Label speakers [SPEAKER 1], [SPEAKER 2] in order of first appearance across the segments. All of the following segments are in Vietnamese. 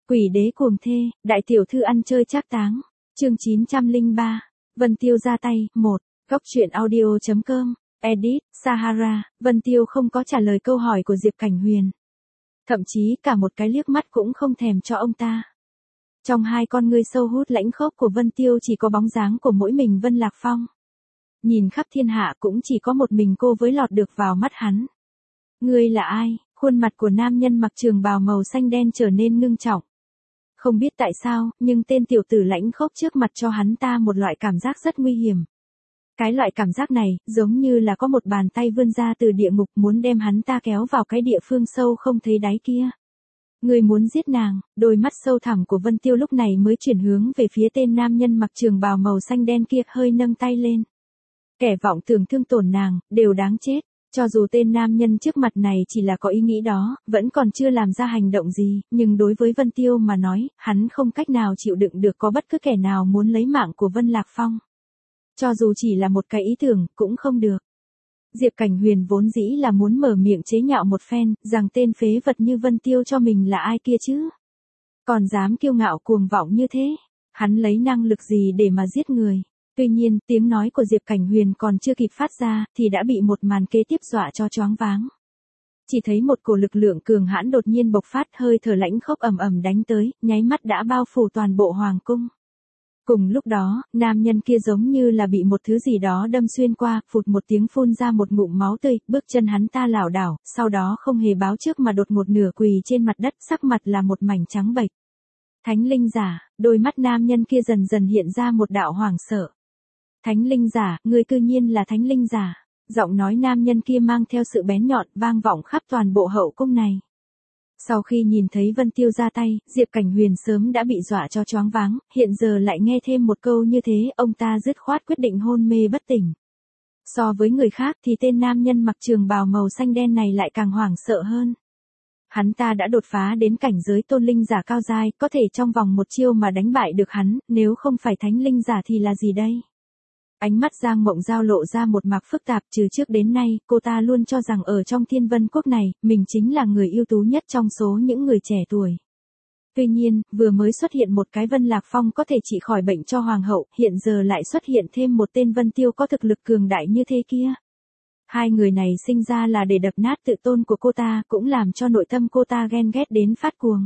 [SPEAKER 1] Quỷ đế cuồng thê, đại tiểu thư ăn chơi trác táng. Chương 903. Vân Tiêu ra tay, 1. Góc truyện audio.com. Edit, Sahara. Vân Tiêu không có trả lời câu hỏi của Diệp Cảnh Huyền. Thậm chí cả một cái liếc mắt cũng không thèm cho ông ta. Trong hai con ngươi sâu hút lãnh khốc của Vân Tiêu chỉ có bóng dáng của mỗi mình Vân Lạc Phong. Nhìn khắp thiên hạ cũng chỉ có một mình cô với lọt được vào mắt hắn. Ngươi là ai? Khuôn mặt của nam nhân mặc trường bào màu xanh đen trở nên ngưng trọng. Không biết tại sao, nhưng tên tiểu tử lãnh khốc trước mặt cho hắn ta một loại cảm giác rất nguy hiểm. Cái loại cảm giác này, giống như là có một bàn tay vươn ra từ địa ngục muốn đem hắn ta kéo vào cái địa phương sâu không thấy đáy kia. Người muốn giết nàng, đôi mắt sâu thẳm của Vân Tiêu lúc này mới chuyển hướng về phía tên nam nhân mặc trường bào màu xanh đen kia, hơi nâng tay lên. Kẻ vọng tưởng thương tổn nàng, đều đáng chết. Cho dù tên nam nhân trước mặt này chỉ là có ý nghĩ đó, vẫn còn chưa làm ra hành động gì, nhưng đối với Vân Tiêu mà nói, hắn không cách nào chịu đựng được có bất cứ kẻ nào muốn lấy mạng của Vân Lạc Phong. Cho dù chỉ là một cái ý tưởng, cũng không được. Diệp Cảnh Huyền vốn dĩ là muốn mở miệng chế nhạo một phen, rằng tên phế vật như Vân Tiêu cho mình là ai kia chứ. Còn dám kiêu ngạo cuồng vọng như thế, hắn lấy năng lực gì để mà giết người. Tuy nhiên, tiếng nói của Diệp Cảnh Huyền còn chưa kịp phát ra, thì đã bị một màn kế tiếp dọa cho choáng váng. Chỉ thấy một cổ lực lượng cường hãn đột nhiên bộc phát, hơi thở lãnh khốc ầm ầm đánh tới, nháy mắt đã bao phủ toàn bộ hoàng cung. Cùng lúc đó, nam nhân kia giống như là bị một thứ gì đó đâm xuyên qua, phụt một tiếng phun ra một ngụm máu tươi, bước chân hắn ta lảo đảo, sau đó không hề báo trước mà đột ngột nửa quỳ trên mặt đất, sắc mặt là một mảnh trắng bệch. Thánh linh giả, đôi mắt nam nhân kia dần dần hiện ra một đạo hoảng sợ. Thánh linh giả, ngươi cư nhiên là thánh linh giả. Giọng nói nam nhân kia mang theo sự bén nhọn, vang vọng khắp toàn bộ hậu cung này. Sau khi nhìn thấy Vân Tiêu ra tay, Diệp Cảnh Huyền sớm đã bị dọa cho choáng váng, hiện giờ lại nghe thêm một câu như thế, ông ta dứt khoát quyết định hôn mê bất tỉnh. So với người khác thì tên nam nhân mặc trường bào màu xanh đen này lại càng hoảng sợ hơn. Hắn ta đã đột phá đến cảnh giới tôn linh giả cao giai, có thể trong vòng một chiêu mà đánh bại được hắn, nếu không phải thánh linh giả thì là gì đây? Ánh mắt Giang Mộng Giao lộ ra một mạc phức tạp, từ trước đến nay, cô ta luôn cho rằng ở trong Thiên Vân Quốc này, mình chính là người ưu tú nhất trong số những người trẻ tuổi. Tuy nhiên, vừa mới xuất hiện một cái Vân Lạc Phong có thể trị khỏi bệnh cho hoàng hậu, hiện giờ lại xuất hiện thêm một tên Vân Tiêu có thực lực cường đại như thế kia. Hai người này sinh ra là để đập nát tự tôn của cô ta, cũng làm cho nội tâm cô ta ghen ghét đến phát cuồng.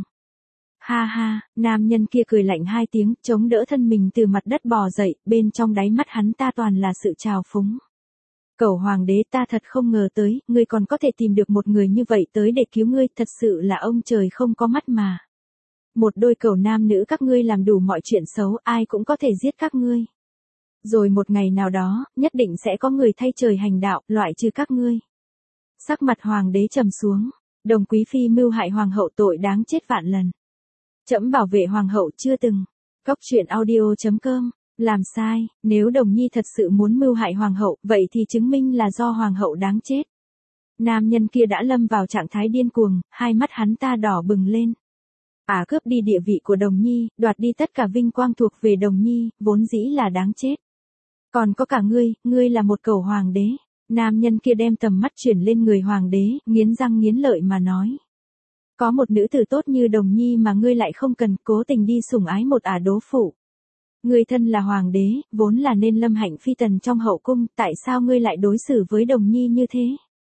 [SPEAKER 1] Ha ha, nam nhân kia cười lạnh hai tiếng, chống đỡ thân mình từ mặt đất bò dậy, bên trong đáy mắt hắn ta toàn là sự trào phúng. Cẩu hoàng đế, ta thật không ngờ tới, ngươi còn có thể tìm được một người như vậy tới để cứu ngươi, thật sự là ông trời không có mắt mà. Một đôi cẩu nam nữ các ngươi làm đủ mọi chuyện xấu, ai cũng có thể giết các ngươi. Rồi một ngày nào đó, nhất định sẽ có người thay trời hành đạo, loại trừ các ngươi. Sắc mặt hoàng đế trầm xuống, Đồng quý phi mưu hại hoàng hậu tội đáng chết vạn lần. Trẫm bảo vệ hoàng hậu chưa từng. Góc truyện audio.com. Làm sai, nếu Đồng Nhi thật sự muốn mưu hại hoàng hậu, vậy thì chứng minh là do hoàng hậu đáng chết. Nam nhân kia đã lâm vào trạng thái điên cuồng, hai mắt hắn ta đỏ bừng lên. Cướp đi địa vị của Đồng Nhi, đoạt đi tất cả vinh quang thuộc về Đồng Nhi, vốn dĩ là đáng chết. Còn có cả ngươi là một cẩu hoàng đế. Nam nhân kia đem tầm mắt chuyển lên người hoàng đế, nghiến răng nghiến lợi mà nói. Có một nữ tử tốt như Đồng Nhi mà ngươi lại không cần, cố tình đi sủng ái một đố phụ. Ngươi thân là hoàng đế, vốn là nên lâm hạnh phi tần trong hậu cung, tại sao ngươi lại đối xử với Đồng Nhi như thế?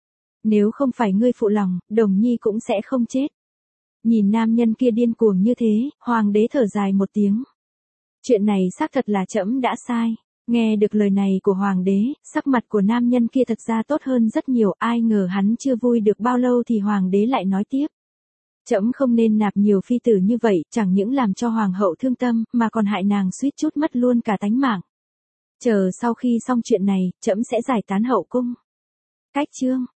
[SPEAKER 1] Nếu không phải ngươi phụ lòng, Đồng Nhi cũng sẽ không chết. Nhìn nam nhân kia điên cuồng như thế, hoàng đế thở dài một tiếng. Chuyện này xác thật là trẫm đã sai. Nghe được lời này của hoàng đế, sắc mặt của nam nhân kia thật ra tốt hơn rất nhiều, ai ngờ hắn chưa vui được bao lâu thì hoàng đế lại nói tiếp. Trẫm không nên nạp nhiều phi tử như vậy, chẳng những làm cho hoàng hậu thương tâm, mà còn hại nàng suýt chút mất luôn cả tánh mạng. Chờ sau khi xong chuyện này, trẫm sẽ giải tán hậu cung. Cách chương.